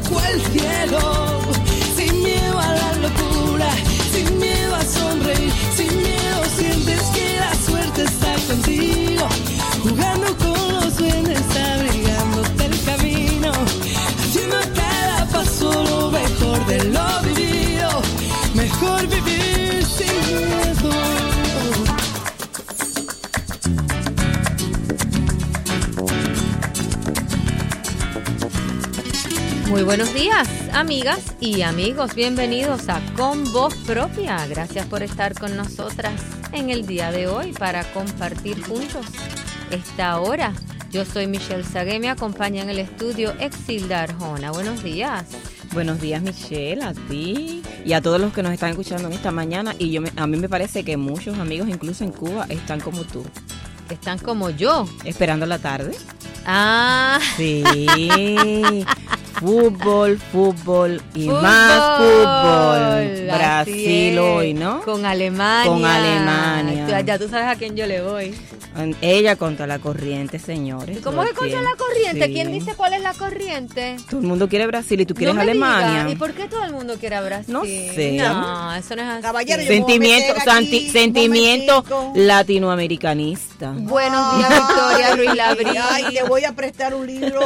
tocó el cielo. Sin miedo a la locura, sin miedo a sonreír, sin miedo sientes que la suerte está contigo. Jugando con los duendes, abrigándote el camino, haciendo cada paso lo mejor de lo vivido. Mejor vivir sin miedo. Muy buenos días, amigas y amigos. Bienvenidos a Con Voz Propia. Gracias por estar con nosotras en el día de hoy para compartir juntos esta hora. Yo soy Michelle Sagué, me acompaña en el estudio Exilda Arjona. Buenos días. Buenos días, Michelle, a ti y a todos los que nos están escuchando en esta mañana. Y a mí me parece que muchos amigos, incluso en Cuba, están como tú. Están como yo. Esperando la tarde. Ah. Sí. Fútbol y más fútbol. Brasil hoy, ¿no? Con Alemania. Con Alemania. Ya tú sabes a quién yo le voy. Ella contra la corriente, señores. ¿Cómo es contra la corriente? Sí. ¿Quién dice cuál es la corriente? Todo el mundo quiere Brasil y tú quieres No me Alemania. diga. ¿Y por qué todo el mundo quiere a Brasil? No sé. No, eso no es así. Caballero, yo Sentimiento latinoamericanista. Buenos días, Victoria Ruiz Labrí. Ay, te voy a prestar un libro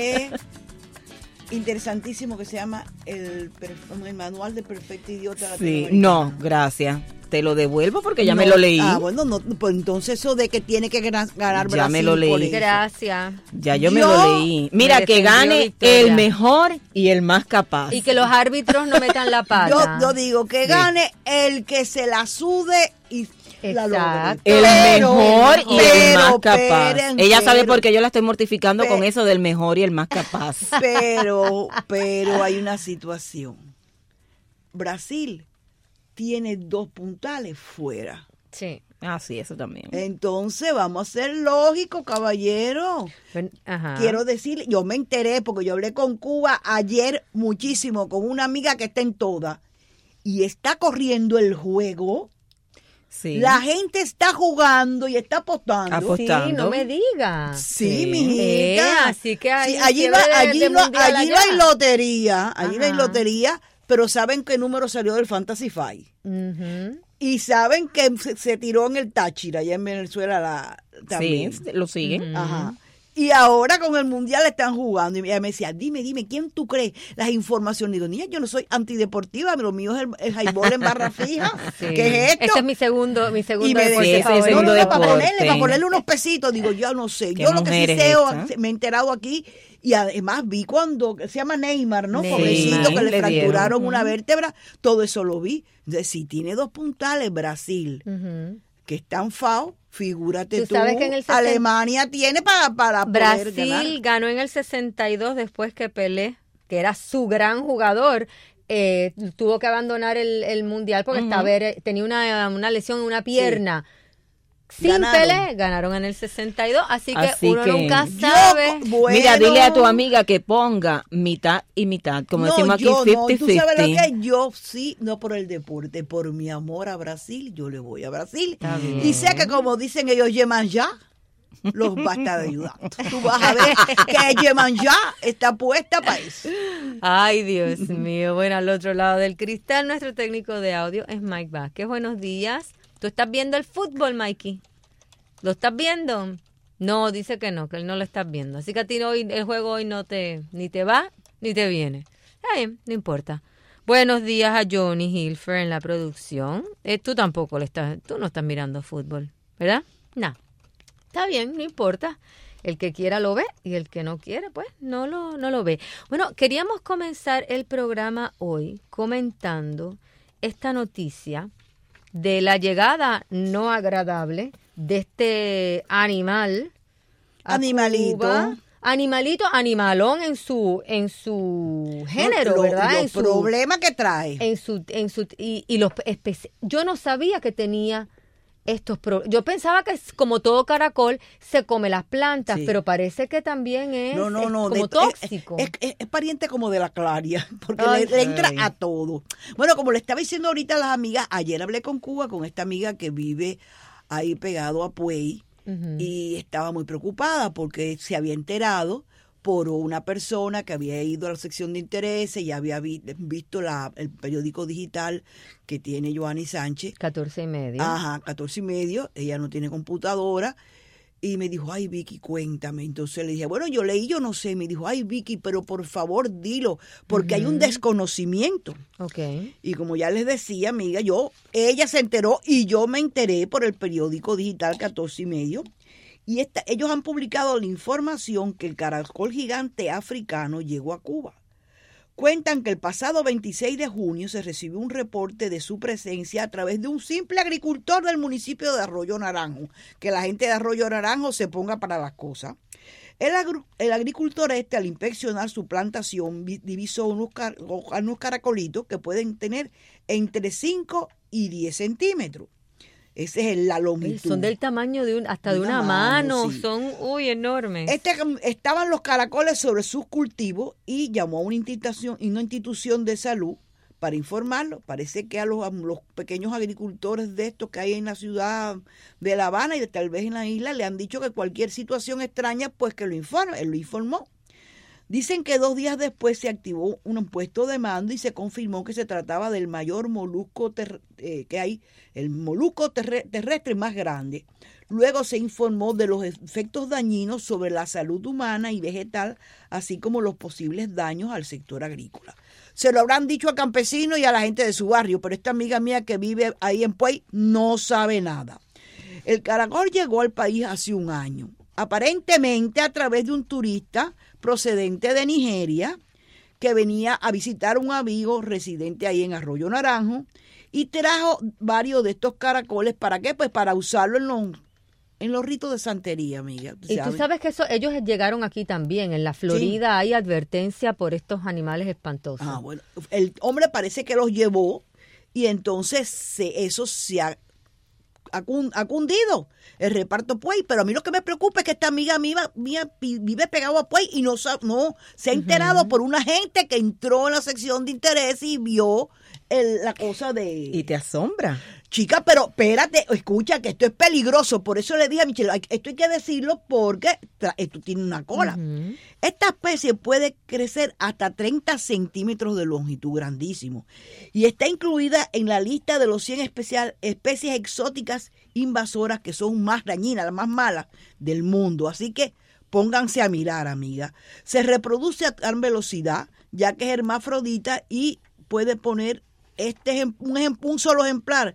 interesantísimo que se llama el Manual de Perfecto Idiota Sí, Latinoamericano. no, gracias. Te lo devuelvo porque ya me lo leí. Ah, bueno, no, pues entonces eso de que tiene que ganar Brasil. Ya me lo leí. por eso. Gracias. Ya yo me lo leí. Mira, Me que defendió gane Victoria. el mejor y el más capaz. Y que los árbitros no metan la pata. Yo digo que gane el que se la sude y la logre. Exacto. El mejor y el más capaz. esperen, Ella sabe pero- por qué yo la estoy mortificando con pe- eso del mejor y el más capaz. Pero hay una situación. Brasil tiene 2 puntales fuera. Sí. Ah, sí, eso también. Entonces vamos a ser lógicos, caballero. Ajá. Quiero decir, yo me enteré porque yo hablé con Cuba ayer muchísimo con una amiga que está en toda y está corriendo el juego. Sí. La gente está jugando y está apostando. Sí, apostando. no me digas. Sí, Sí. mijita. Así que hay Sí, allí no hay lotería, allí no hay Ajá. lotería, pero saben qué número salió del Fantasy Five. Ujú. Y saben que se tiró en el Táchira, allá en Venezuela también. Sí, lo siguen. Ajá. Y ahora con el Mundial están jugando. Y ella me decía, dime, ¿quién tú crees? Las informaciones. Y digo, niña, yo no soy antideportiva, lo mío es el highball en barra fija. Sí. ¿Qué es esto? Ese es mi segundo Y me deporte decía, ese favorito. segundo deporte. para ponerle unos pesitos. Digo, yo no sé. ¿Qué Yo lo que sí mujer es sé, esta? me he enterado aquí. Y además vi cuando, se llama Neymar, ¿no? Neymar. Pobrecito, que Sí, le le fracturaron dieron. una vértebra. Todo eso lo vi. Entonces, si tiene 2 puntales Brasil, Ujú. que están FAO, figúrate Tú tú, sabes que en el 70 Alemania tiene para poder Brasil ganar. ganó en el 62 después que Pelé, que era su gran jugador, tuvo que abandonar el Mundial porque tenía una lesión en una pierna. Sin Ganaron. Pelé, ganaron en el 62, así que Así uno que nunca Yo, sabe. bueno, Mira, dile a tu amiga que ponga mitad y mitad, como decimos aquí, yo no, 50-50. tú sabes lo que yo sí, no por el deporte, por mi amor a Brasil, yo le voy a Brasil. Está bien. Y sé que como dicen ellos, Yemanjá los va a estar ayudando. Tú vas a ver que Yemanjá está puesta para eso. Ay, Dios mío. Bueno, al otro lado del cristal, nuestro técnico de audio es Mike Vázquez. Buenos días. ¿Tú estás viendo el fútbol, Mikey? ¿Lo estás viendo? No, dice que no, que él no lo estás viendo. Así que a ti hoy, el juego hoy ni te va ni te viene. Está bien, no importa. Buenos días a Johnny Hilfer en la producción. Tú tampoco tú no estás mirando fútbol, ¿verdad? No. Está bien, no importa. El que quiera lo ve y el que no quiere, pues no lo ve. Bueno, queríamos comenzar el programa hoy comentando esta noticia de la llegada no agradable de este animal a Animalito. Cuba. Animalón en su género, ¿verdad? Los problemas que trae. Yo no sabía que tenía estos problemas. Yo pensaba que como todo caracol se come las plantas, Sí. pero parece que también es No, como tóxico. Es pariente como de la claria, porque Ay. le entra a todo. Bueno, como le estaba diciendo ahorita a las amigas, ayer hablé con Cuba, con esta amiga que vive ahí pegado a Puey, Ujú. y estaba muy preocupada porque se había enterado por una persona que había ido a la sección de intereses y había visto el periódico digital que tiene Joanny Sánchez. 14:30. Ajá, 14:30. Ella no tiene computadora. Y me dijo, ay, Vicky, cuéntame. Entonces le dije, bueno, yo leí, yo no sé. Me dijo, ay, Vicky, pero por favor, dilo, porque hay un desconocimiento. Okay. Y como ya les decía, amiga, ella se enteró y yo me enteré por el periódico digital 14:30. Y ellos han publicado la información que el caracol gigante africano llegó a Cuba. Cuentan que el pasado 26 de junio se recibió un reporte de su presencia a través de un simple agricultor del municipio de Arroyo Naranjo, que la gente de Arroyo Naranjo se ponga para las cosas. El agricultor al inspeccionar su plantación divisó unos caracolitos que pueden tener entre 5 y 10 centímetros. Esa es la longitud. Son del tamaño de una mano, sí. Son enormes. Estaban los caracoles sobre sus cultivos y llamó a una institución de salud para informarlo. Parece que a los pequeños agricultores de estos que hay en la ciudad de La Habana y tal vez en la isla le han dicho que cualquier situación extraña, pues que lo informe. Él lo informó. Dicen que 2 días después se activó un puesto de mando y se confirmó que se trataba del mayor molusco que hay, el molusco terrestre más grande. Luego se informó de los efectos dañinos sobre la salud humana y vegetal, así como los posibles daños al sector agrícola. Se lo habrán dicho al campesino y a la gente de su barrio, pero esta amiga mía que vive ahí en Puey no sabe nada. El caracol llegó al país hace un año, aparentemente a través de un turista procedente de Nigeria, que venía a visitar a un amigo residente ahí en Arroyo Naranjo y trajo varios de estos caracoles. ¿Para qué? Pues para usarlo en los ritos de santería, amiga. Y tú sabes que ellos llegaron aquí también. En la Florida hay advertencia por estos animales espantosos. Ah, bueno. El hombre parece que los llevó y entonces eso se ha cundido el reparto Puey, pero a mí lo que me preocupa es que esta amiga mía vive pegado a Puey y no se ha enterado por una gente que entró en la sección de interés y vio la cosa de... Y te asombra. Chica, pero espérate, escucha que esto es peligroso, por eso le dije a Michelle, esto hay que decirlo porque esto tiene una cola. Esta especie puede crecer hasta 30 centímetros de longitud, grandísimo, y está incluida en la lista de los 100 especies exóticas invasoras que son más dañinas, las más malas del mundo, así que pónganse a mirar, amiga. Se reproduce a gran velocidad, ya que es hermafrodita y puede poner un solo ejemplar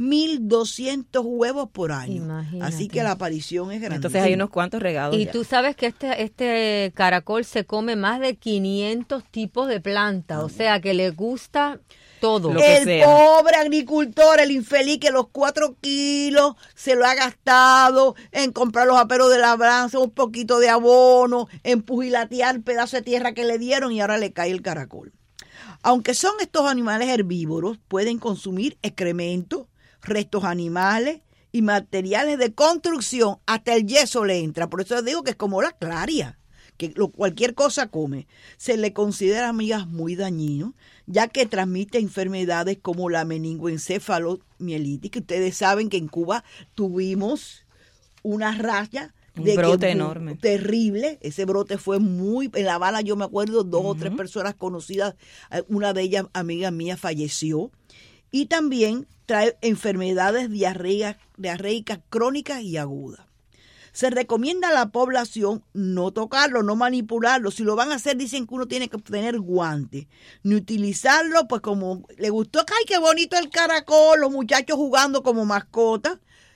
1,200 huevos por año. Imagínate. Así que la aparición es grande. Entonces hay unos cuantos regados. Y tú sabes que este caracol se come más de 500 tipos de plantas, o sea que le gusta todo. Lo que el sea. pobre agricultor, el infeliz que los 4 kilos se lo ha gastado en comprar los aperos de labranza, un poquito de abono, en pugilatear pedazo de tierra que le dieron y ahora le cae el caracol. Aunque son estos animales herbívoros, pueden consumir excrementos, restos animales y materiales de construcción, hasta el yeso le entra. Por eso les digo que es como la claria, que cualquier cosa come. Se le considera, amigas, muy dañino, ya que transmite enfermedades como la meningoencefalomielitis, que ustedes saben que en Cuba tuvimos una raya un brote enorme. Terrible. Ese brote fue en La Habana, yo me acuerdo, 2 o 3 personas conocidas, una de ellas, amiga mía, falleció. Y también trae enfermedades diarreicas crónicas y agudas. Se recomienda a la población no tocarlo, no manipularlo. Si lo van a hacer, dicen que uno tiene que tener guantes. Ni utilizarlo, pues como le gustó, ¡ay, qué bonito el caracol! Los muchachos jugando como mascotas.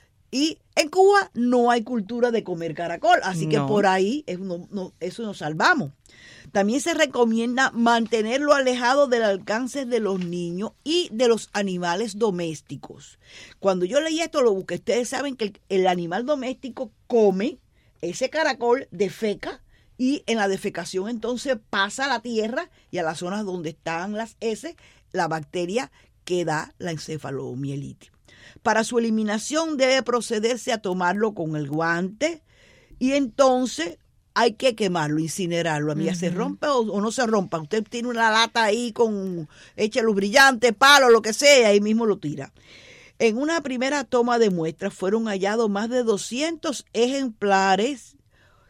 Y en Cuba no hay cultura de comer caracol, así que por ahí eso nos salvamos. También se recomienda mantenerlo alejado del alcance de los niños y de los animales domésticos. Cuando yo leí esto, lo busqué. Ustedes saben que el animal doméstico come ese caracol, defeca, y en la defecación entonces pasa a la tierra y a las zonas donde están las heces, la bacteria que da la encefalomielitis. Para su eliminación debe procederse a tomarlo con el guante y entonces hay que quemarlo, incinerarlo. Amiga, ¿se rompe o no se rompa? Usted tiene una lata ahí echa luz brillante, palo, lo que sea, ahí mismo lo tira. En una primera toma de muestras fueron hallados más de 200 ejemplares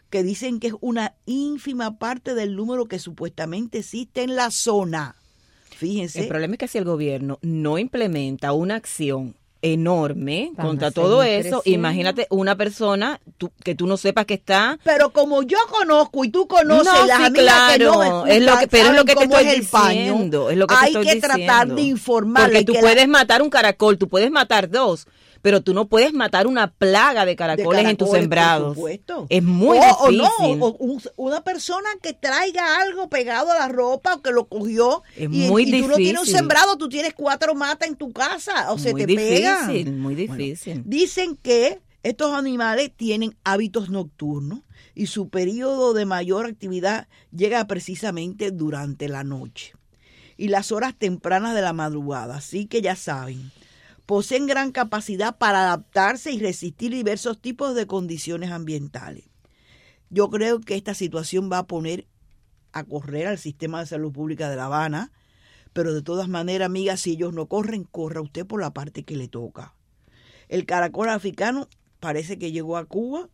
que dicen que es una ínfima parte del número que supuestamente existe en la zona. Fíjense. El problema es que si el gobierno no implementa una acción enorme Van contra a todo seguir eso, creciendo. imagínate una persona que tú no sepas que está. Pero como yo conozco y tú conoces No, las sí, amigas claro, que no me escuchan, es lo que, pero es lo saben que te cómo estoy es el paño. diciendo, es lo que te hay estoy que diciendo. tratar de informar. Porque tú puedes matar un caracol, tú puedes matar dos, pero tú no puedes matar una plaga de caracoles en tus sembrados. Por supuesto. Es muy o difícil. no, una persona que traiga algo pegado a la ropa o que lo cogió Es y, muy y tú no tienes un difícil. sembrado, tú tienes 4 matas en tu casa o se Muy te pegan. difícil, muy difícil. Dicen que estos animales tienen hábitos nocturnos y su periodo de mayor actividad llega precisamente durante la noche y las horas tempranas de la madrugada. Así que ya saben, poseen gran capacidad para adaptarse y resistir diversos tipos de condiciones ambientales. Yo creo que esta situación va a poner a correr al sistema de salud pública de La Habana, pero de todas maneras, amiga, si ellos no corren, corra usted por la parte que le toca. El caracol africano parece que llegó a Cuba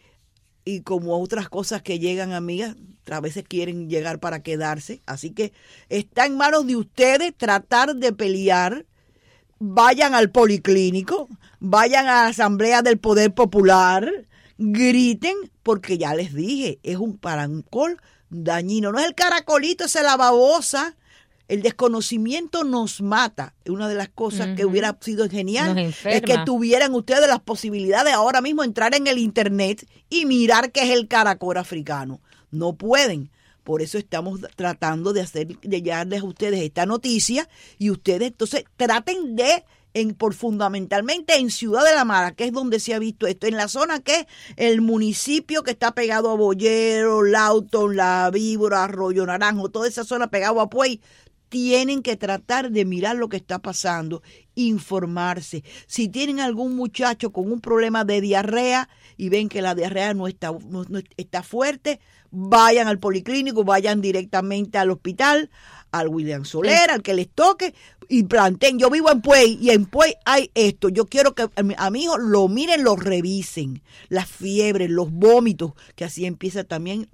y como otras cosas que llegan, amigas, a veces quieren llegar para quedarse. Así que está en manos de ustedes tratar de pelear. Vayan al policlínico, vayan a la Asamblea del Poder Popular, griten, porque ya les dije, es un caracol dañino. No es el caracolito, es la babosa. El desconocimiento nos mata. Una de las cosas que hubiera sido genial Nos enferma. es que tuvieran ustedes las posibilidades ahora mismo de entrar en el internet y mirar qué es el caracol africano. No pueden. Por eso estamos tratando de llegarles a ustedes esta noticia y ustedes entonces traten de, fundamentalmente en Ciudad de la Mara, que es donde se ha visto esto, en la zona que es el municipio que está pegado a Boyero, Lawton, La Víbora, Arroyo Naranjo, toda esa zona pegado a Puey. Tienen que tratar de mirar lo que está pasando, informarse. Si tienen algún muchacho con un problema de diarrea y ven que la diarrea no está fuerte, vayan al policlínico, vayan directamente al hospital, al William Soler, al que les toque, y planteen. Yo vivo en Puey y en Puey hay esto. Yo quiero que a mi hijo lo miren, lo revisen. Las fiebres, los vómitos, que así empieza también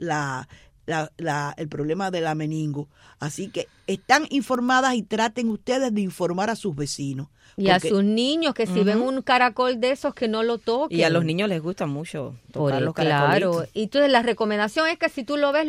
el problema de la meningo. Así que están informadas y traten ustedes de informar a sus vecinos. Y a sus niños, que si ven un caracol de esos, que no lo toquen. Y a los niños les gusta mucho tocar los Claro. caracolitos. Y entonces la recomendación es que si tú lo ves,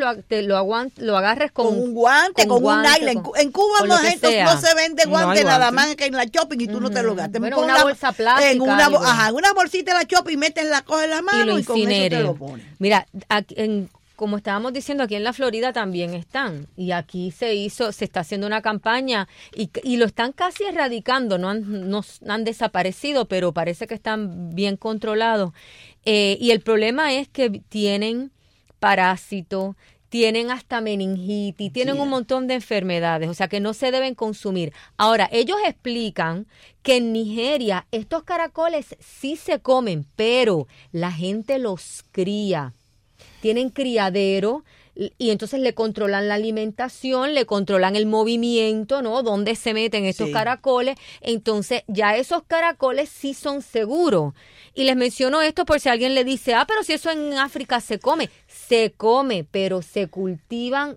lo agarres con un guante, con un nylon. En Cuba con no, lo que gente, sea. no se vende No hay guante nada guante. más que en la shopping y tú no te lo gastes. Bueno, Pon una bolsa plástica, en algo. una bolsita de la shopping, metes coges la Y mano lo y con eso te incineren. lo pones. Mira, como estábamos diciendo, aquí en la Florida también están. Y aquí se está haciendo una campaña y lo están casi erradicando. No han desaparecido, pero parece que están bien controlados. Y el problema es que tienen parásitos, tienen hasta meningitis, tienen un montón de enfermedades, o sea que no se deben consumir. Ahora, ellos explican que en Nigeria estos caracoles sí se comen, pero la gente los cría. Tienen criadero y entonces le controlan la alimentación, le controlan el movimiento, ¿no? Dónde se meten estos caracoles. Entonces ya esos caracoles sí son seguros. Y les menciono esto por si alguien le dice, pero si eso en África se come. Se come, pero se cultivan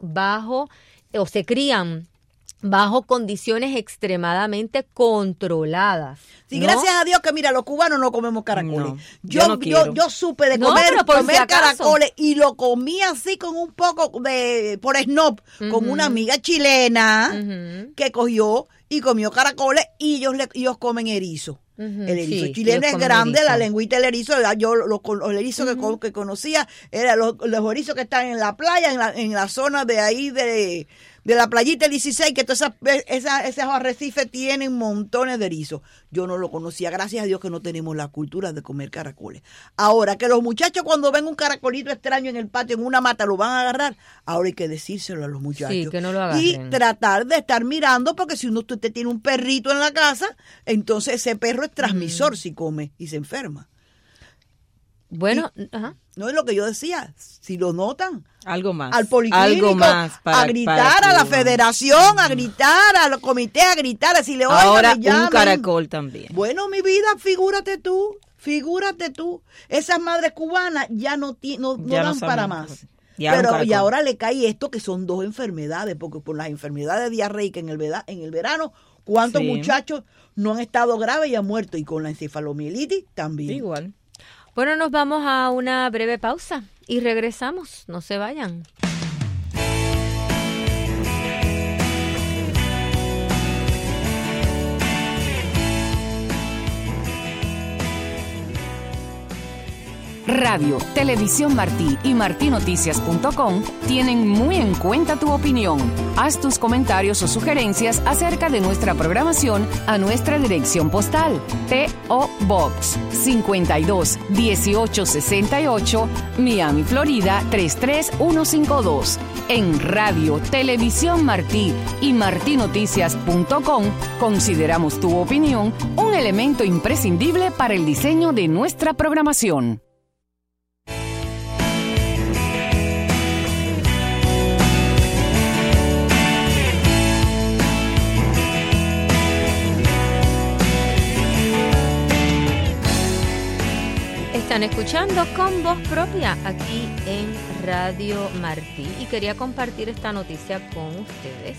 o se crían bajo condiciones extremadamente controladas. Sí, ¿no? gracias a Dios que mira, los cubanos no comemos caracoles. No, yo no quiero. Yo supe de No, comer pero por si acaso. caracoles y lo comí así con un poco por snob, con una amiga chilena que cogió y comió caracoles y ellos comen erizo. El erizo chileno ellos es comen grande, erizo. la lengüita del erizo, yo los erizos que conocía eran los erizos que están en la playa, en la zona de ahí de la playita 16, que todos esos arrecifes tienen montones de erizos. Yo no lo conocía, gracias a Dios que no tenemos la cultura de comer caracoles. Ahora, que los muchachos cuando ven un caracolito extraño en el patio, en una mata, lo van a agarrar, ahora hay que decírselo a los muchachos. Sí, que no lo agarren. Y tratar de estar mirando, porque si usted tiene un perrito en la casa, entonces ese perro es transmisor si come y se enferma. Bueno, No es lo que yo decía, si lo notan, Algo más. al policlínico, Algo más a gritar a la Cuba. federación, a gritar a los comités, a gritar, a decirle, oigan, Ahora me llaman. un caracol también. Bueno, mi vida, figúrate tú, Figúrate tú, esas madres cubanas ya no Ya no dan para saben. más. Ya un Pero caracol. y ahora le cae esto que son 2 enfermedades, porque por las enfermedades diarreicas en el verano, ¿cuántos Sí. muchachos no han estado graves y han muerto? Y con la encefalomielitis también. Igual. Bueno, nos vamos a una breve pausa y regresamos. No se vayan. Radio, Televisión Martí y martinoticias.com tienen muy en cuenta tu opinión. Haz tus comentarios o sugerencias acerca de nuestra programación a nuestra dirección postal. P.O. Box 52 1868, Miami, Florida 33152. En Radio, Televisión Martí y martinoticias.com consideramos tu opinión un elemento imprescindible para el diseño de nuestra programación. Están escuchando Con Voz Propia aquí en Radio Martí y quería compartir esta noticia con ustedes.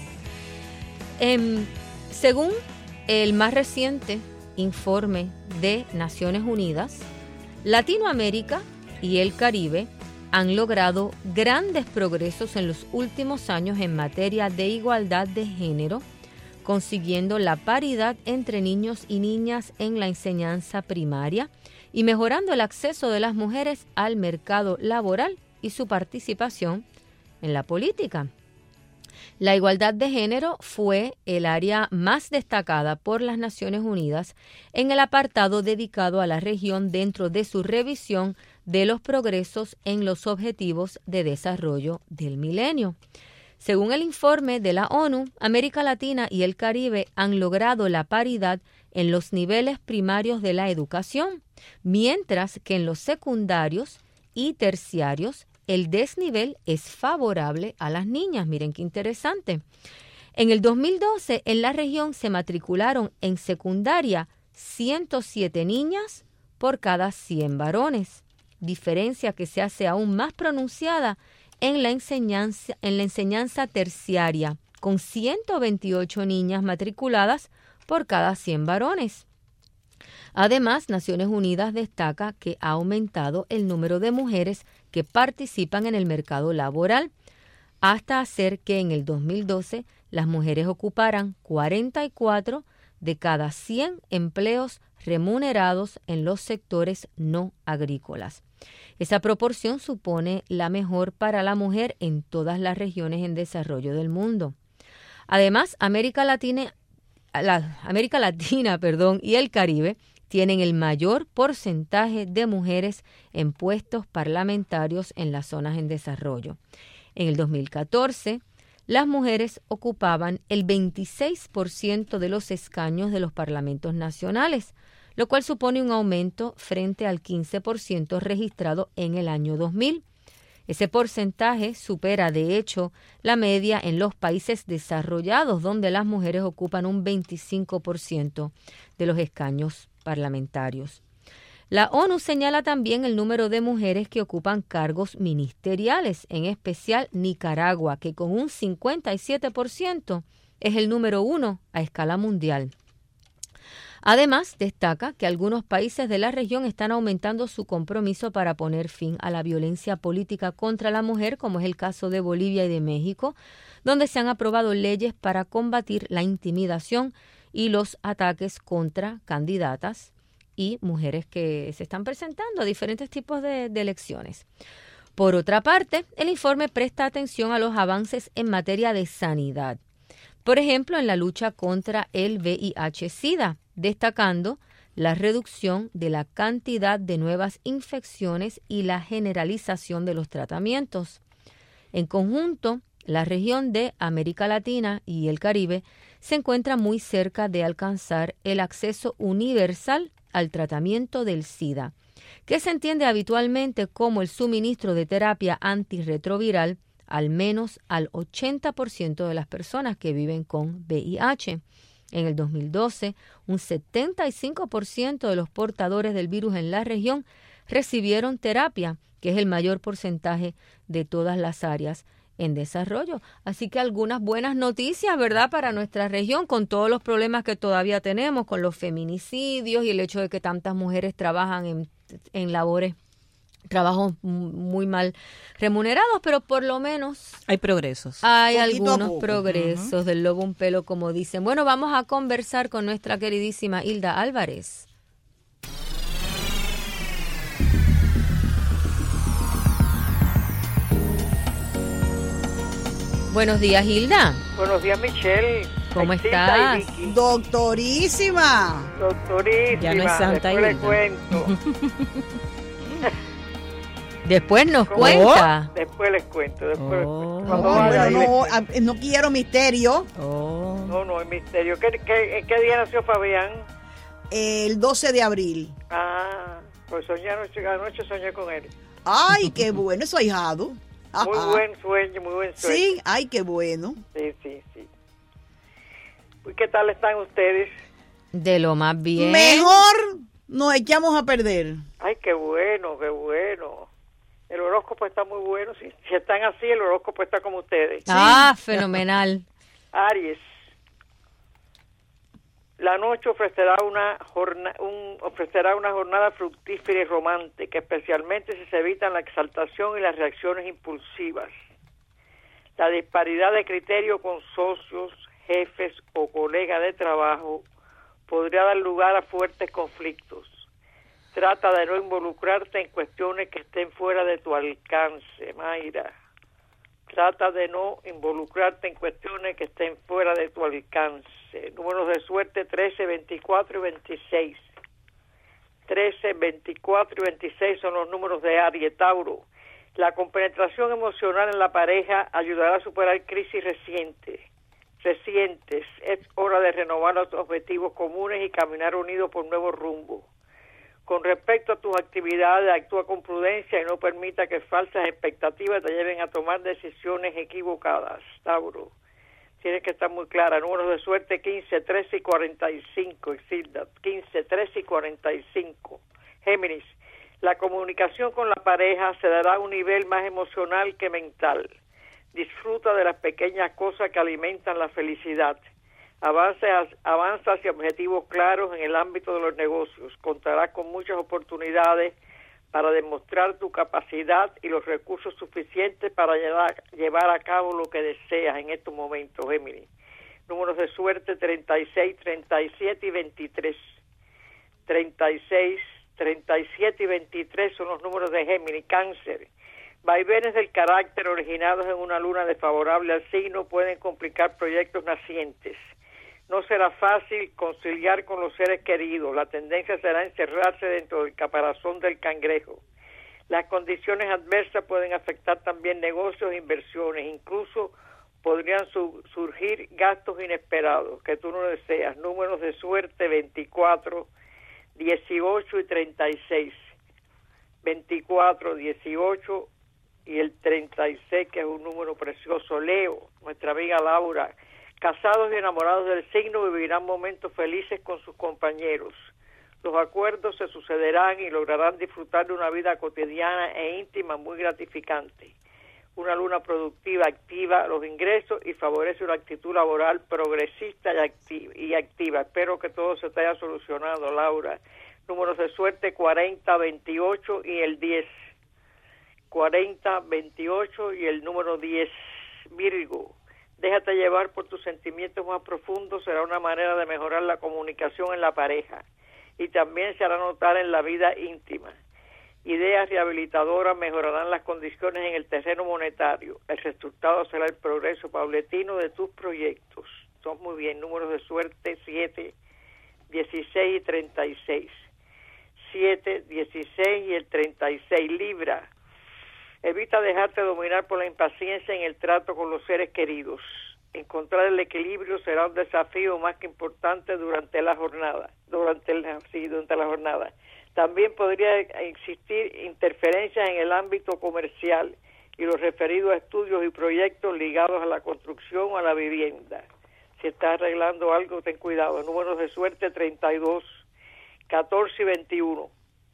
Según el más reciente informe de Naciones Unidas, Latinoamérica y el Caribe han logrado grandes progresos en los últimos años en materia de igualdad de género, consiguiendo la paridad entre niños y niñas en la enseñanza primaria y mejorando el acceso de las mujeres al mercado laboral y su participación en la política. La igualdad de género fue el área más destacada por las Naciones Unidas en el apartado dedicado a la región dentro de su revisión de los progresos en los Objetivos de Desarrollo del Milenio. Según el informe de la ONU, América Latina y el Caribe han logrado la paridad en los niveles primarios de la educación, mientras que en los secundarios y terciarios el desnivel es favorable a las niñas. Miren qué interesante. En el 2012, en la región se matricularon en secundaria 107 niñas por cada 100 varones, diferencia que se hace aún más pronunciada en la enseñanza terciaria, con 128 niñas matriculadas por cada 100 varones. Además, Naciones Unidas destaca que ha aumentado el número de mujeres que participan en el mercado laboral, hasta hacer que en el 2012 las mujeres ocuparan 44 de cada 100 empleos remunerados en los sectores no agrícolas. Esa proporción supone la mejor para la mujer en todas las regiones en desarrollo del mundo. Además, América Latina y el Caribe tienen el mayor porcentaje de mujeres en puestos parlamentarios en las zonas en desarrollo. En el 2014, las mujeres ocupaban el 26% de los escaños de los parlamentos nacionales, lo cual supone un aumento frente al 15% registrado en el año 2000. Ese porcentaje supera, de hecho, la media en los países desarrollados, donde las mujeres ocupan un 25% de los escaños parlamentarios. La ONU señala también el número de mujeres que ocupan cargos ministeriales, en especial Nicaragua, que con un 57% es el número 1 a escala mundial. Además, destaca que algunos países de la región están aumentando su compromiso para poner fin a la violencia política contra la mujer, como es el caso de Bolivia y de México, donde se han aprobado leyes para combatir la intimidación y los ataques contra candidatas y mujeres que se están presentando a diferentes tipos de elecciones. Por otra parte, el informe presta atención a los avances en materia de sanidad. Por ejemplo, en la lucha contra el VIH-Sida, destacando la reducción de la cantidad de nuevas infecciones y la generalización de los tratamientos. En conjunto, la región de América Latina y el Caribe se encuentra muy cerca de alcanzar el acceso universal al tratamiento del SIDA, que se entiende habitualmente como el suministro de terapia antirretroviral al menos al 80% de las personas que viven con VIH. En el 2012, un 75% de los portadores del virus en la región recibieron terapia, que es el mayor porcentaje de todas las áreas en desarrollo. Así que algunas buenas noticias, ¿verdad?, para nuestra región, con todos los problemas que todavía tenemos, con los feminicidios y el hecho de que tantas mujeres trabajan en labores, trabajos muy mal remunerados, pero por lo menos hay progresos. Hay Poquito a algunos poco. progresos, del lobo un pelo, como dicen. Bueno, vamos a conversar con nuestra queridísima Hilda Álvarez. Buenos días, Hilda. Buenos días, Michelle. ¿Cómo Exilda y estás? Vicky. Doctorísima. Doctorísima. Ya no es Santa Después le Hilda. cuento. Después nos ¿Cómo? cuenta. Después les cuento. Después Oh. cuando Ah, vaya, bueno, no quiero misterio. Oh. no es misterio. ¿En qué día nació Fabián? El 12 de abril. Ah, pues anoche soñé con él. Ay, qué bueno, eso ahijado. Muy Ajá. buen sueño, muy buen sueño. Sí, ay, qué bueno. Sí. ¿Y qué tal están ustedes? De lo más bien. Mejor nos echamos a perder. Ay, qué bueno, qué bueno. El horóscopo está muy bueno. Si están así, el horóscopo está como ustedes. Ah, fenomenal. Aries. La noche ofrecerá una jornada fructífera y romántica, especialmente si se evitan la exaltación y las reacciones impulsivas. La disparidad de criterio con socios, jefes o colegas de trabajo podría dar lugar a fuertes conflictos. Trata de no involucrarte en cuestiones que estén fuera de tu alcance, Mayra. Trata de no involucrarte en cuestiones que estén fuera de tu alcance. Números de suerte 13, 24 y 26. 13, 24 y 26 son los números de Aries. Tauro. La compenetración emocional en la pareja ayudará a superar crisis recientes. Es hora de renovar los objetivos comunes y caminar unidos por nuevos rumbos. Con respecto a tus actividades, actúa con prudencia y no permita que falsas expectativas te lleven a tomar decisiones equivocadas. Tauro, tienes que estar muy clara. Números de suerte 15, 13 y 45. Exilda, 15, 13 y 45. Géminis, la comunicación con la pareja se dará a un nivel más emocional que mental. Disfruta de las pequeñas cosas que alimentan la felicidad. Avanza hacia objetivos claros en el ámbito de los negocios. Contarás con muchas oportunidades para demostrar tu capacidad y los recursos suficientes para llevar a cabo lo que deseas en estos momentos, Géminis. Números de suerte 36, 37 y 23. 36, 37 y 23 son los números de Géminis. Cáncer. Vaivenes del carácter originados en una luna desfavorable al signo pueden complicar proyectos nacientes. No será fácil conciliar con los seres queridos. La tendencia será encerrarse dentro del caparazón del cangrejo. Las condiciones adversas pueden afectar también negocios e inversiones. Incluso podrían surgir gastos inesperados que tú no deseas. Números de suerte 24, 18 y 36. 24, 18 y el 36, que es un número precioso. Leo, nuestra amiga Laura. Casados y enamorados del signo vivirán momentos felices con sus compañeros. Los acuerdos se sucederán y lograrán disfrutar de una vida cotidiana e íntima muy gratificante. Una luna productiva activa los ingresos y favorece una actitud laboral progresista y activa. Espero que todo se te haya solucionado, Laura. Números de suerte 40, 28 y el 10. 40, 28 y el número 10. Virgo. Déjate llevar por tus sentimientos más profundos, será una manera de mejorar la comunicación en la pareja y también se hará notar en la vida íntima. Ideas rehabilitadoras mejorarán las condiciones en el terreno monetario. El resultado será el progreso paulatino de tus proyectos. Son muy bien. Números de suerte 7, 16 y 36. 7, 16 y el 36. Libra. Evita dejarte dominar por la impaciencia en el trato con los seres queridos. Encontrar el equilibrio será un desafío más que importante durante la jornada. Durante la jornada. También podría existir interferencias en el ámbito comercial y lo referido a estudios y proyectos ligados a la construcción o a la vivienda. Si estás arreglando algo, ten cuidado. Números de suerte 32, 14 y 21.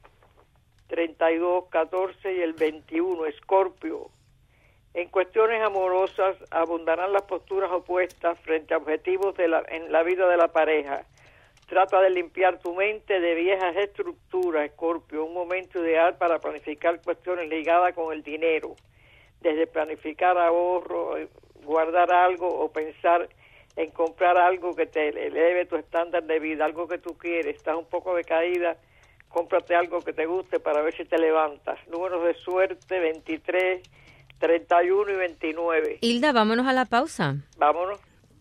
32, 14 y el 21. Escorpio. En cuestiones amorosas abundarán las posturas opuestas frente a objetivos en la vida de la pareja. Trata de limpiar tu mente de viejas estructuras, Escorpio. Un momento ideal para planificar cuestiones ligadas con el dinero. Desde planificar ahorro, guardar algo o pensar en comprar algo que te eleve tu estándar de vida, algo que tú quieres. Estás un poco decaída, cómprate algo que te guste para ver si te levantas. Números de suerte 23, 31 y 29. Hilda, vámonos a la pausa. Vámonos.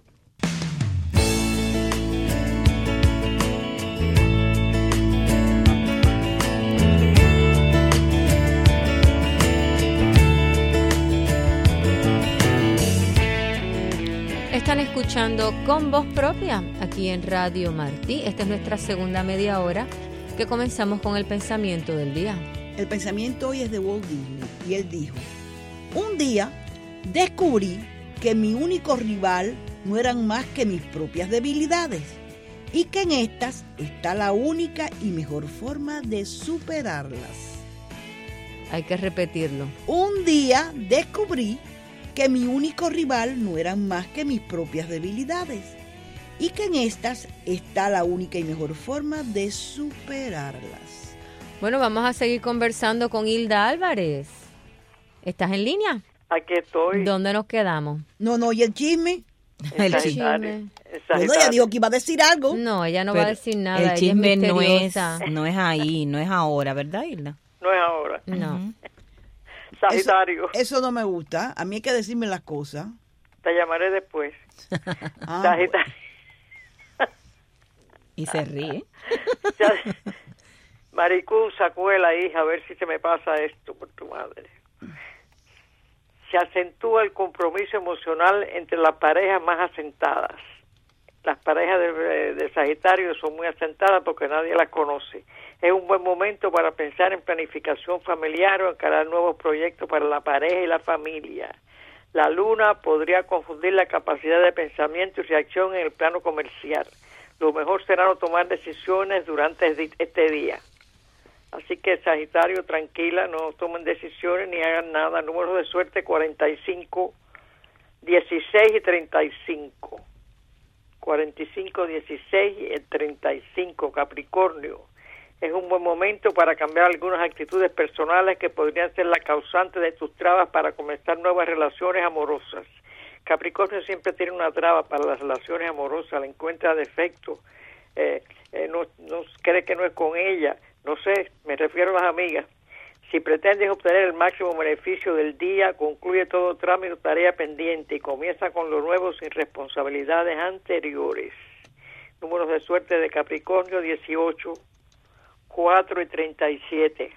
Están escuchando Con Voz Propia aquí en Radio Martí. Esta es nuestra segunda media hora que comenzamos con el pensamiento del día. El pensamiento hoy es de Walt Disney y él dijo: un día descubrí que mi único rival no eran más que mis propias debilidades y que en estas está la única y mejor forma de superarlas. Hay que repetirlo. Un día descubrí que mi único rival no eran más que mis propias debilidades y que en estas está la única y mejor forma de superarlas. Bueno, vamos a seguir conversando con Hilda Álvarez. ¿Estás en línea? Aquí estoy. ¿Dónde nos quedamos? No, ¿y el chisme? El chisme. Bueno, ella dijo que iba a decir algo. No, ella no Pero va a decir nada. El ella chisme es misteriosa. no es ahí, no es ahora, ¿verdad, Hilda? No es ahora. No. Sagitario. Eso no me gusta. A mí hay que decirme las cosas. Te llamaré después. Ah, Sagitario. Y se ríe. Maricú, sacó la hija, a ver si se me pasa esto por tu madre. Se acentúa el compromiso emocional entre las parejas más asentadas. Las parejas de Sagitario son muy asentadas porque nadie las conoce. Es un buen momento para pensar en planificación familiar o encarar nuevos proyectos para la pareja y la familia. La luna podría confundir la capacidad de pensamiento y reacción en el plano comercial. Lo mejor será no tomar decisiones durante este día. Así que, Sagitario, tranquila, no tomen decisiones ni hagan nada. Números de suerte 45, 16 y 35. 45, 16 y 35, Capricornio. Es un buen momento para cambiar algunas actitudes personales que podrían ser la causante de tus trabas para comenzar nuevas relaciones amorosas. Capricornio siempre tiene una traba para las relaciones amorosas, le encuentra defecto, no cree que no es con ella, no sé, me refiero a las amigas. Si pretendes obtener el máximo beneficio del día, concluye todo trámite o tarea pendiente y comienza con lo nuevo sin responsabilidades anteriores. Números de suerte de Capricornio 18, 4 y 37.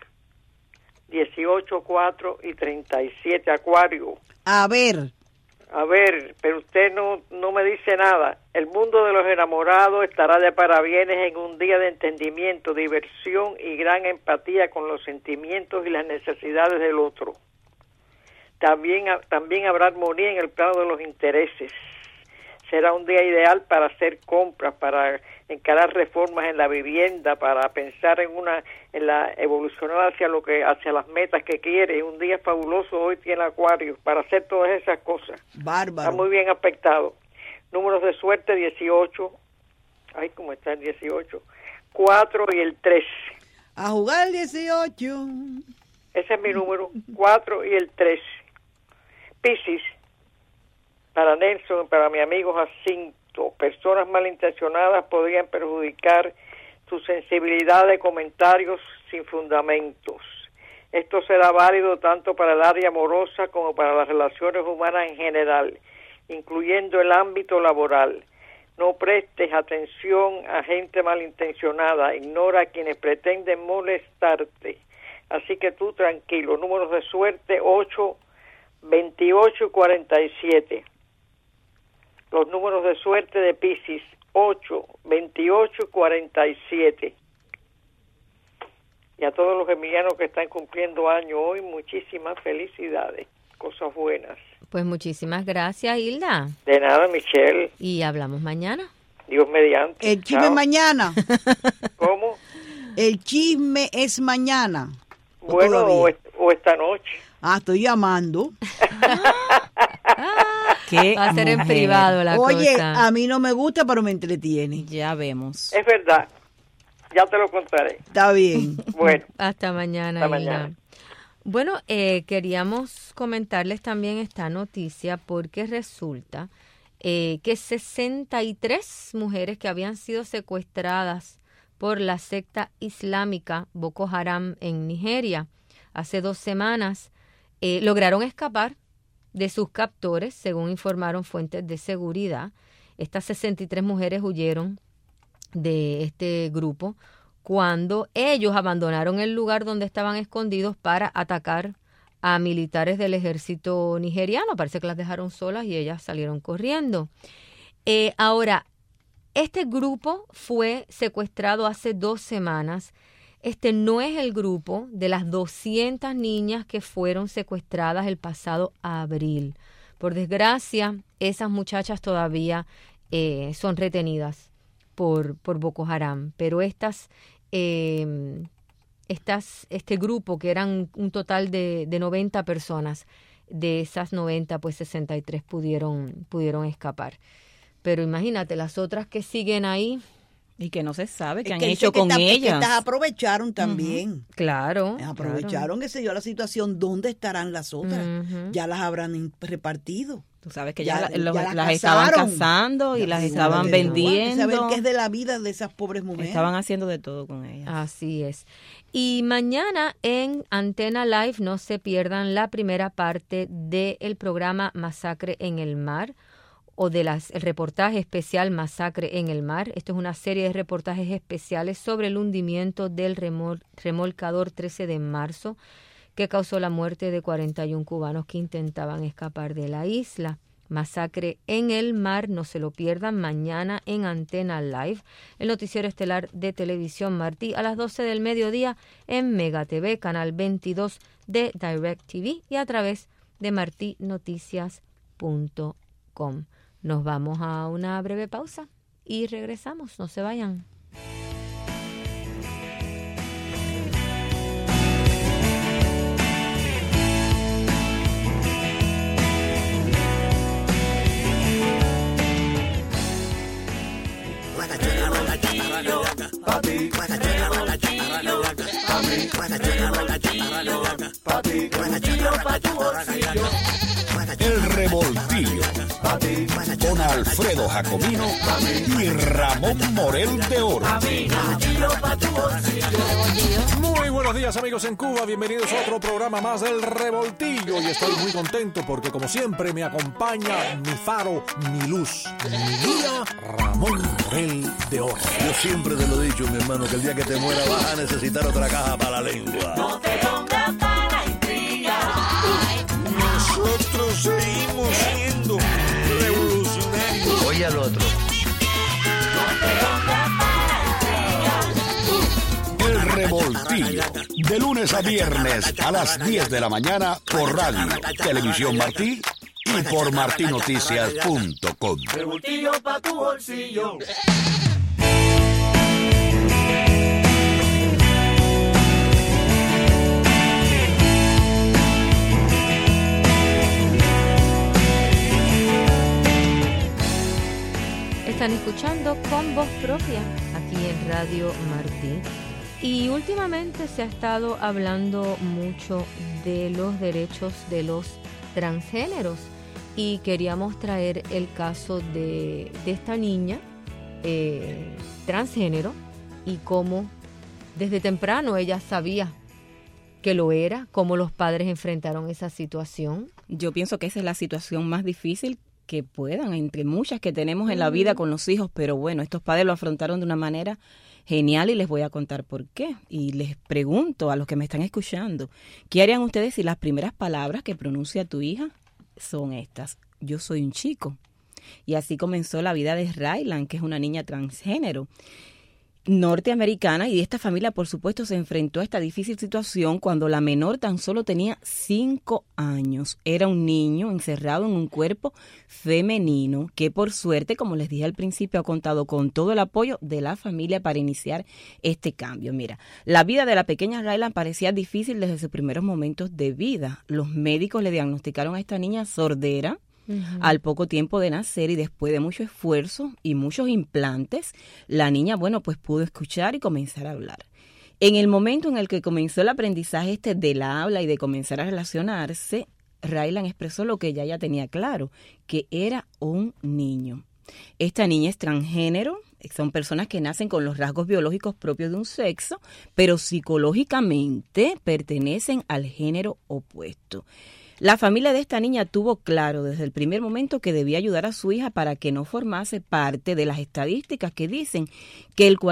18, 4 y 37, Acuario. a ver, pero usted no me dice nada. El mundo de los enamorados estará de parabienes en un día de entendimiento, diversión y gran empatía con los sentimientos y las necesidades del otro. También habrá armonía en el plano de los intereses. Será un día ideal para hacer compras, para encarar reformas en la vivienda, para pensar en la evolucionar hacia las metas que quiere. Un día fabuloso hoy tiene Acuario para hacer todas esas cosas. bárbaro. Está muy bien aspectado. Números de suerte 18. Ay, ¿cómo está el 18? 4 y el 13. A jugar el 18. Ese es mi número, 4 y el 13. Piscis. Para Nelson, para mi amigo Jacinto, personas malintencionadas podrían perjudicar tu sensibilidad de comentarios sin fundamentos. Esto será válido tanto para el área amorosa como para las relaciones humanas en general, incluyendo el ámbito laboral. No prestes atención a gente malintencionada, ignora a quienes pretenden molestarte. Así que tú tranquilo. Números de suerte 8, 28 y 47. Los números de suerte de Piscis 8, 28 y 47. Y a todos los geminianos que están cumpliendo año hoy, muchísimas felicidades, cosas buenas. Pues muchísimas gracias, Hilda. De nada, Michelle. Y hablamos mañana. Dios mediante. El chisme Chao. mañana. ¿Cómo? El chisme es mañana. Bueno, todavía? o esta noche. Ah, estoy llamando. ¿Qué Va a ser en mujer? privado la Oye, cosa. a mí no me gusta, pero me entretiene. Ya vemos. Es verdad. Ya te lo contaré. Está bien. Bueno, Hasta mañana, Hasta Hilda. mañana. Bueno, queríamos comentarles también esta noticia porque resulta que 63 mujeres que habían sido secuestradas por la secta islámica Boko Haram en Nigeria hace 2 semanas lograron escapar de sus captores, según informaron fuentes de seguridad. Estas 63 mujeres huyeron de este grupo cuando ellos abandonaron el lugar donde estaban escondidos para atacar a militares del ejército nigeriano. Parece que las dejaron solas y ellas salieron corriendo. Ahora, este grupo fue secuestrado hace 2 semanas. Este no es el grupo de las 200 niñas que fueron secuestradas el pasado abril. Por desgracia, esas muchachas todavía son retenidas por Boko Haram, pero este grupo, que eran un total de 90 personas, de esas 90, pues 63 pudieron escapar. Pero imagínate, las otras que siguen ahí. Y que no se sabe qué Es han que hecho dice que con es que ellas. estas aprovecharon también. Claro. Aprovecharon que se dio la situación. ¿Dónde estarán las otras? Ujú. Ya las habrán repartido. Tú sabes que Ya- ya, ya las estaban casaron. casando y Ya las se estaban sabe vendiendo. saber qué es de la vida de esas pobres mujeres. Estaban haciendo de todo con ellas. Así es. Y mañana en Antena Live no se pierdan la primera parte del programa Masacre en el Mar, o el reportaje especial Masacre en el Mar. Esto es una serie de reportajes especiales sobre el hundimiento del remolcador 13 de marzo, que causó la muerte de 41 cubanos que intentaban escapar de la isla. Masacre en el Mar, no se lo pierdan, mañana en Antena Live, el noticiero estelar de Televisión Martí a las 12 del mediodía en Mega TV, canal 22 de DirecTV y a través de martinoticias.com. Nos vamos a una breve pausa y regresamos, no se vayan. El Revoltillo con Alfredo Jacomino y Ramón Morel de Oro. Muy buenos días, amigos en Cuba, bienvenidos a otro programa más del Revoltillo y estoy muy contento porque como siempre me acompaña mi faro, mi luz, mi guía, Ramón Morel de Oro. Yo siempre te lo he dicho, mi hermano, que el día que te muera vas a necesitar otra caja para la lengua. No te pongas para intriga. Nosotros seguimos siendo revolucionarios. Oye al otro. El Revoltillo, de lunes a viernes a las 10 de la mañana por radio, Televisión Martí y por martinoticias.com. Revoltillo pa' tu bolsillo. Están escuchando Con Voz Propia aquí en Radio Martí. Y últimamente se ha estado hablando mucho de los derechos de los transgéneros y queríamos traer el caso de esta niña transgénero y cómo desde temprano ella sabía que lo era, cómo los padres enfrentaron esa situación. Yo pienso que esa es la situación más difícil que puedan, entre muchas que tenemos en la vida con los hijos, pero bueno, estos padres lo afrontaron de una manera genial y les voy a contar por qué. Y les pregunto a los que me están escuchando, ¿qué harían ustedes si las primeras palabras que pronuncia tu hija son estas? Yo soy un chico. Y así comenzó la vida de Raylan, que es una niña transgénero. norteamericana, y esta familia, por supuesto, se enfrentó a esta difícil situación cuando la menor tan solo tenía 5 años. Era un niño encerrado en un cuerpo femenino que, por suerte, como les dije al principio, ha contado con todo el apoyo de la familia para iniciar este cambio. Mira, la vida de la pequeña Rylan parecía difícil desde sus primeros momentos de vida. Los médicos le diagnosticaron a esta niña sordera al poco tiempo de nacer, y después de mucho esfuerzo y muchos implantes, la niña, bueno, pues pudo escuchar y comenzar a hablar. En el momento en el que comenzó el aprendizaje del habla y de comenzar a relacionarse, Rylan expresó lo que ella ya tenía claro, que era un niño. Esta niña es transgénero, son personas que nacen con los rasgos biológicos propios de un sexo, pero psicológicamente pertenecen al género opuesto. La familia de esta niña tuvo claro desde el primer momento que debía ayudar a su hija para que no formase parte de las estadísticas que dicen que el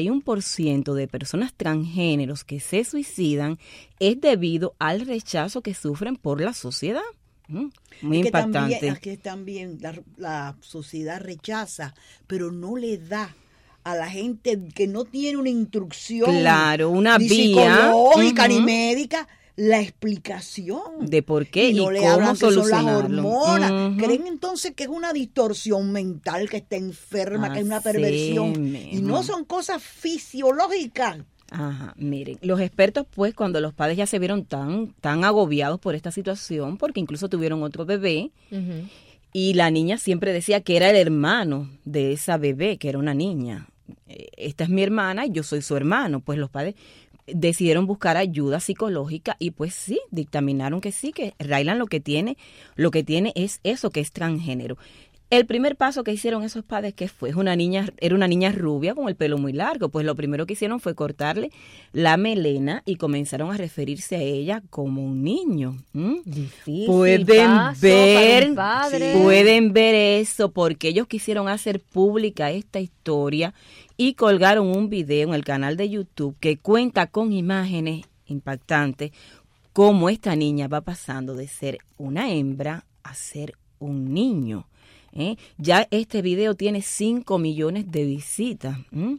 41% de personas transgéneros que se suicidan es debido al rechazo que sufren por la sociedad. Muy impactante. Es que también la sociedad rechaza, pero no le da a la gente que no tiene una instrucción, claro, una ni vía psicológica ni médica, la explicación de por qué y no le hablan cómo que son las solucionarlo. hormonas. Creen entonces que es una distorsión mental, que está enferma, que es una perversión, y no son cosas fisiológicas. Ajá, miren, los expertos, pues, cuando los padres ya se vieron tan agobiados por esta situación, porque incluso tuvieron otro bebé, y la niña siempre decía que era el hermano de esa bebé, que era una niña. Esta es mi hermana y yo soy su hermano. Pues los padres decidieron buscar ayuda psicológica y pues sí, dictaminaron que sí, que Rylan lo que tiene es eso, que es transgénero. El primer paso que hicieron esos padres, que fue? Era una niña rubia con el pelo muy largo. Pues lo primero que hicieron fue cortarle la melena y comenzaron a referirse a ella como un niño. Difícil Pueden ver eso, porque ellos quisieron hacer pública esta historia y colgaron un video en el canal de YouTube que cuenta con imágenes impactantes cómo esta niña va pasando de ser una hembra a ser un niño. Ya este video tiene 5 millones de visitas.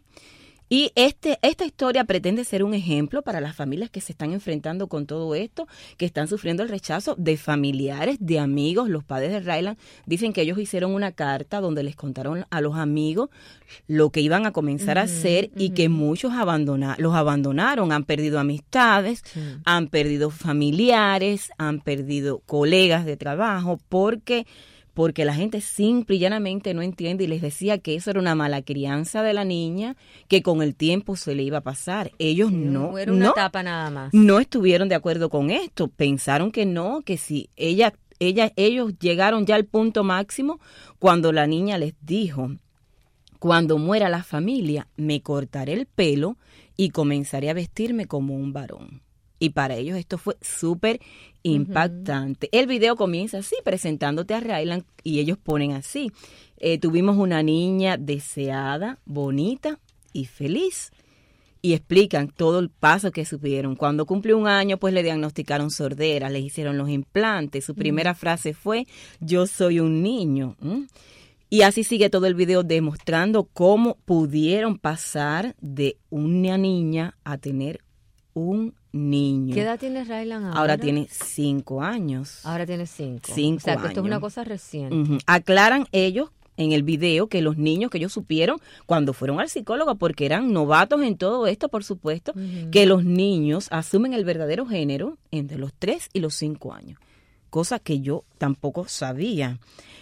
Y esta historia pretende ser un ejemplo para las familias que se están enfrentando con todo esto, que están sufriendo el rechazo de familiares, de amigos. Los padres de Rylan dicen que ellos hicieron una carta donde les contaron a los amigos lo que iban a comenzar a hacer y que muchos los abandonaron, han perdido amistades, han perdido familiares, han perdido colegas de trabajo, porque la gente simple y llanamente no entiende, y les decía que eso era una mala crianza de la niña, que con el tiempo se le iba a pasar. Ellos era una etapa nada más. No estuvieron de acuerdo con esto, pensaron que no, que si ellos llegaron ya al punto máximo cuando la niña les dijo: cuando muera la familia, me cortaré el pelo y comenzaré a vestirme como un varón. Y para ellos esto fue súper impactante. El video comienza así, presentándote a Rylan, y ellos ponen así: tuvimos una niña deseada, bonita y feliz. Y explican todo el paso que supieron. Cuando cumplió 1 año, pues le diagnosticaron sordera, le hicieron los implantes. Su primera frase fue: yo soy un niño. Y así sigue todo el video demostrando cómo pudieron pasar de una niña a tener un niño. ¿Qué edad tiene Rylan ahora? Ahora tiene 5 años. Ahora tiene 5. 5 o sea, que esto es años. una cosa reciente. Aclaran ellos en el video que los niños que ellos supieron cuando fueron al psicólogo, porque eran novatos en todo esto, por supuesto, que los niños asumen el verdadero género entre los 3 y los 5 años. Cosa que yo tampoco sabía.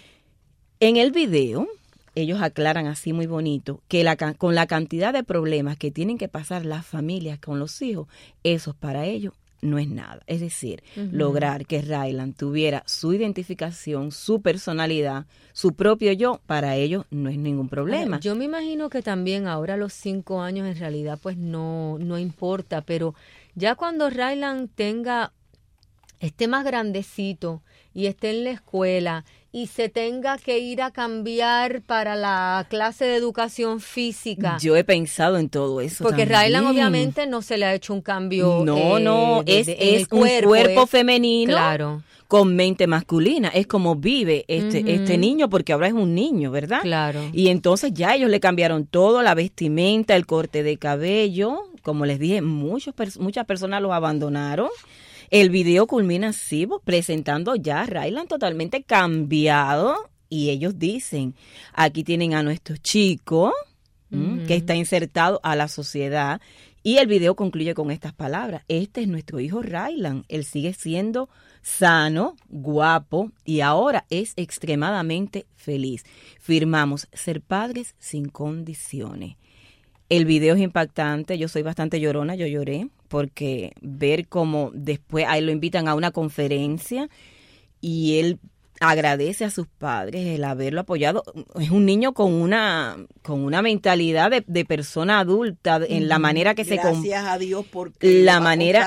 En el video ellos aclaran así muy bonito que con la cantidad de problemas que tienen que pasar las familias con los hijos, eso para ellos no es nada. Es decir, lograr que Rylan tuviera su identificación, su personalidad, su propio yo, para ellos no es ningún problema. Yo me imagino que también ahora a los 5 años en realidad pues no importa, pero ya cuando Rylan tenga esté más grandecito y esté en la escuela y se tenga que ir a cambiar para la clase de educación física. Yo he pensado en todo eso. Porque también. Rylan obviamente no se le ha hecho un cambio. No, en es el un cuerpo femenino. Claro. Con mente masculina, es como vive este niño, porque ahora es un niño, ¿verdad? Claro. Y entonces ya ellos le cambiaron todo, la vestimenta, el corte de cabello, como les dije, muchas personas los abandonaron. El video culmina así, presentando ya a Rylan totalmente cambiado, y ellos dicen, aquí tienen a nuestro chico, que está insertado a la sociedad, y el video concluye con estas palabras: este es nuestro hijo Rylan, él sigue siendo sano, guapo y ahora es extremadamente feliz. Firmamos ser padres sin condiciones. El video es impactante, yo soy bastante llorona, yo lloré, porque ver cómo después a él lo invitan a una conferencia y él agradece a sus padres el haberlo apoyado. Es un niño con una mentalidad de persona adulta, en la manera que gracias a Dios, porque la manera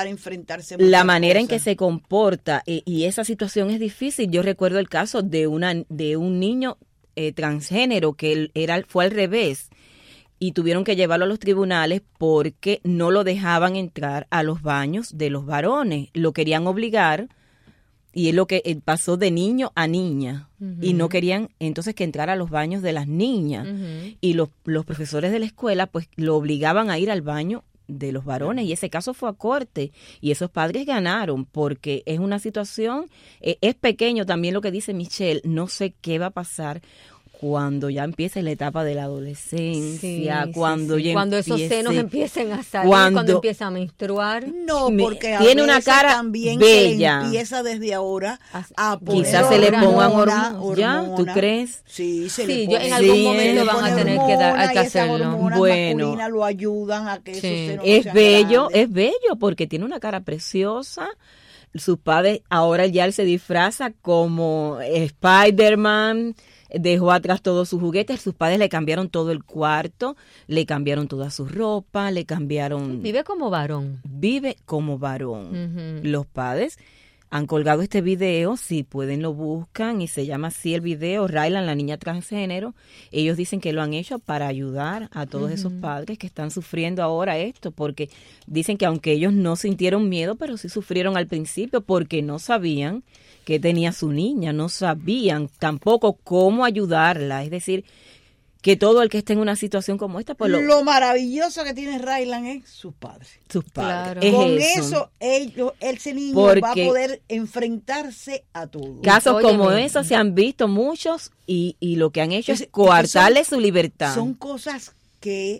en que se se comporta, y esa situación es difícil. Yo recuerdo el caso de un niño transgénero que fue al revés, y tuvieron que llevarlo a los tribunales porque no lo dejaban entrar a los baños de los varones, lo querían obligar. Y es lo que pasó de niño a niña. Y no querían entonces que entrara a los baños de las niñas. Y los profesores de la escuela pues lo obligaban a ir al baño de los varones. Y ese caso fue a corte. Y esos padres ganaron, porque es una situación, es pequeño también lo que dice Michelle. No sé qué va a pasar cuando ya empiece la etapa de la adolescencia, cuando esos senos empiecen a salir, cuando empieza a menstruar. No, porque tiene una cara también bella. Se empieza desde ahora a poner quizás se le pongan hormonas. ¿Ya? ¿Tú crees? Sí, en algún momento van a tener que hacerlo. Bueno, lo ayudan a que esos senos es bello, es bello, porque tiene una cara preciosa. Sus padres, ahora ya él se disfraza como Spider-Man. Dejó atrás todos sus juguetes, sus padres le cambiaron todo el cuarto, le cambiaron toda su ropa, le cambiaron... Vive como varón. Los padres han colgado este video, si pueden lo buscan, y se llama así el video, Rylan, la niña transgénero. Ellos dicen que lo han hecho para ayudar a todos esos padres que están sufriendo ahora esto, porque dicen que aunque ellos no sintieron miedo, pero sí sufrieron al principio porque no sabían que tenía su niña, no sabían tampoco cómo ayudarla, es decir, que todo el que esté en una situación como esta, pues lo maravilloso que tiene Rylan es sus padres. Claro. Con eso ese niño va a poder enfrentarse a todo. Casos como esos se han visto muchos, y lo que han hecho es coartarle su libertad. Son cosas que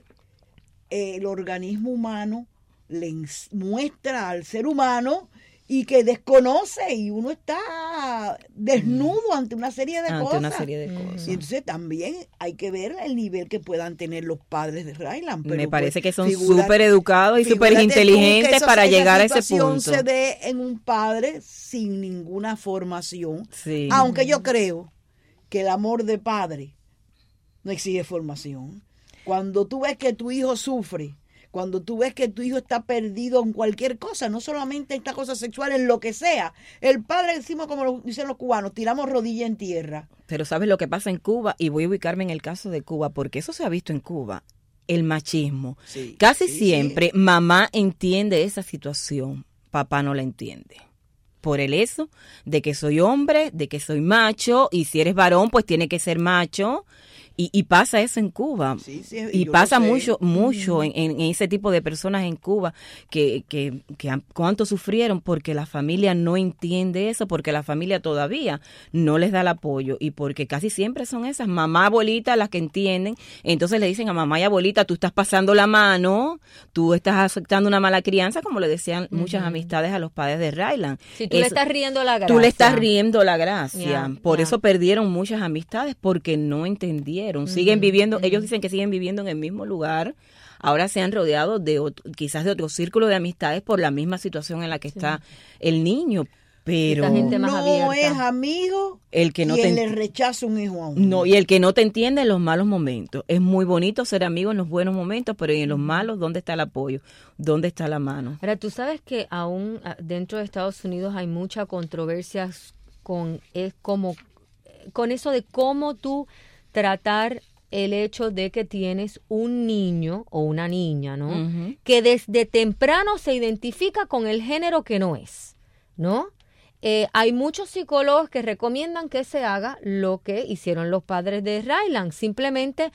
el organismo humano le muestra al ser humano y que desconoce, y uno está desnudo ante una serie de cosas. Y entonces también hay que ver el nivel que puedan tener los padres de Rylan. Me parece que son súper educados y súper inteligentes para llegar a ese punto. Se ve en un padre sin ninguna formación, aunque yo creo que el amor de padre no exige formación. Cuando tú ves que tu hijo sufre, cuando tú ves que tu hijo está perdido en cualquier cosa, no solamente en esta cosa sexual, en lo que sea, el padre, decimos como lo dicen los cubanos, tiramos rodilla en tierra. Pero ¿sabes lo que pasa en Cuba? Y voy a ubicarme en el caso de Cuba, porque eso se ha visto en Cuba, el machismo. Casi siempre mamá entiende esa situación, papá no la entiende. Por el eso de que soy hombre, de que soy macho, y si eres varón, pues tiene que ser macho. Y pasa eso en Cuba, y pasa mucho en ese tipo de personas en Cuba que cuánto sufrieron porque la familia no entiende eso, porque la familia todavía no les da el apoyo, y porque casi siempre son esas mamá, abuelita las que entienden. Entonces le dicen a mamá y abuelita: tú estás pasando la mano, tú estás aceptando una mala crianza, como le decían muchas amistades a los padres de Rylan. Si tú le estás riendo la gracia. Tú le estás riendo la gracia. Por eso perdieron muchas amistades, porque no entendieron. Siguen viviendo, ellos dicen que siguen viviendo en el mismo lugar. Ahora se han rodeado quizás de otro círculo de amistades por la misma situación en la que está el niño. Pero esta gente más no abierta. es amigo el que no quien te le rechaza un hijo a uno. no, y el que no te entiende en los malos momentos. Es muy bonito ser amigo en los buenos momentos, pero en los malos, ¿dónde está el apoyo? ¿Dónde está la mano? Ahora, tú sabes que aún dentro de Estados Unidos hay mucha controversia con eso de cómo tú tratar el hecho de que tienes un niño o una niña, ¿no? Ujú. Que desde temprano se identifica con el género que no es, ¿no? Hay muchos psicólogos que recomiendan que se haga lo que hicieron los padres de Ryland. Simplemente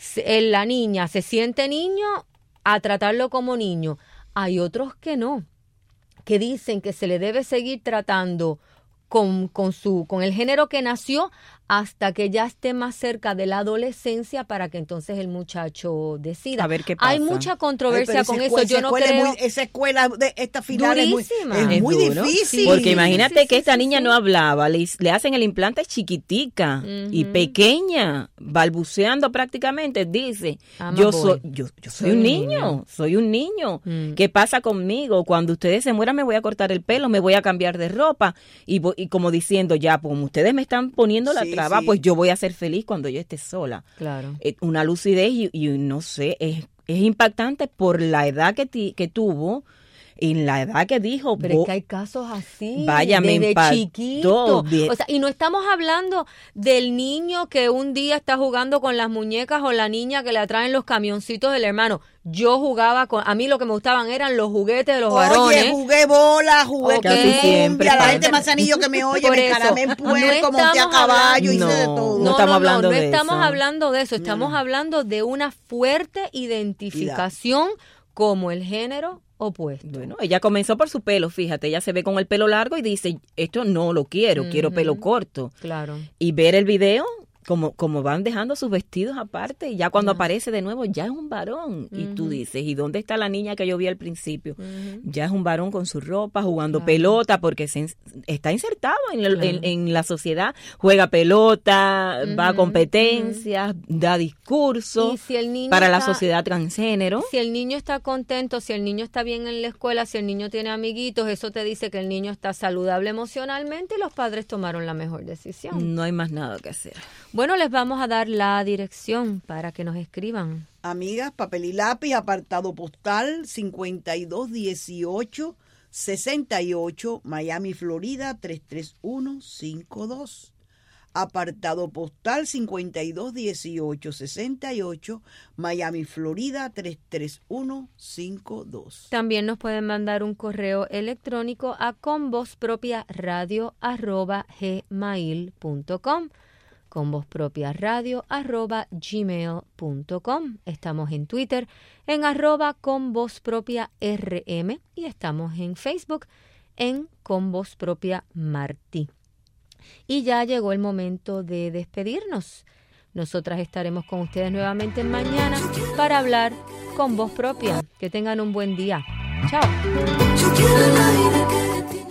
la niña se siente niño, a tratarlo como niño. Hay otros que no, que dicen que se le debe seguir tratando con el género que nació hasta que ya esté más cerca de la adolescencia para que entonces el muchacho decida. A ver qué pasa. Hay mucha controversia Ay, pero con esa eso. Yo no escuela es creo. esa escuela de esta final Durísima. es muy duro, difícil. Porque imagínate que esta niña sí. no hablaba, le hacen el implante chiquitica y pequeña, balbuceando prácticamente, dice, yo soy un niño, soy un niño. ¿Qué pasa conmigo? Cuando ustedes se mueran me voy a cortar el pelo, me voy a cambiar de ropa y como diciendo, ya, como ustedes me están poniendo la Sí, traba, sí. pues yo voy a ser feliz cuando yo esté sola. Claro. Una lucidez y no sé, es impactante por la edad que tuvo, en la edad que dijo. Pero es que hay casos así, Vaya, me desde impactó. chiquito. Bien. O sea, y no estamos hablando del niño que un día está jugando con las muñecas o la niña que le atraen los camioncitos del hermano. Yo jugaba a mí lo que me gustaban eran los juguetes de los varones. Oye, jugué bola, jugué Ok. Casi siempre, cumbia, la padre. gente Manzanillo que me oye, Por me eso, encaramé en puerco, no monté a estamos caballo, hice hablando- de todo. No estamos hablando no de estamos eso. hablando de eso, estamos hablando de una fuerte identificación como el género opuesto. Bueno, ella comenzó por su pelo, fíjate, ella se ve con el pelo largo y dice, esto no lo quiero, quiero pelo corto. Claro. Y ver el video, como van dejando sus vestidos aparte, y ya cuando aparece de nuevo, ya es un varón. Y tú dices, ¿y dónde está la niña que yo vi al principio? Ya es un varón con su ropa, jugando pelota, porque está insertado en la sociedad, juega pelota, va a competencias, da discursos Y si el niño para la está- sociedad transgénero. Si el niño está contento, si el niño está bien en la escuela, si el niño tiene amiguitos, eso te dice que el niño está saludable emocionalmente y los padres tomaron la mejor decisión. No hay más nada que hacer. Bueno, les vamos a dar la dirección para que nos escriban. Amigas, papel y lápiz, apartado postal 521868, Miami, Florida 33152. Apartado postal 521868, Miami, Florida 33152. También nos pueden mandar un correo electrónico a convozpropiaradio@gmail.com. convozpropiaradio@gmail.com. Estamos en Twitter en @convozpropiarm y estamos en Facebook en convozpropiamartí. Y ya llegó el momento de despedirnos. Nosotras estaremos con ustedes nuevamente mañana para hablar con voz propia. Que tengan un buen día. Chao. Yo quiero el aire que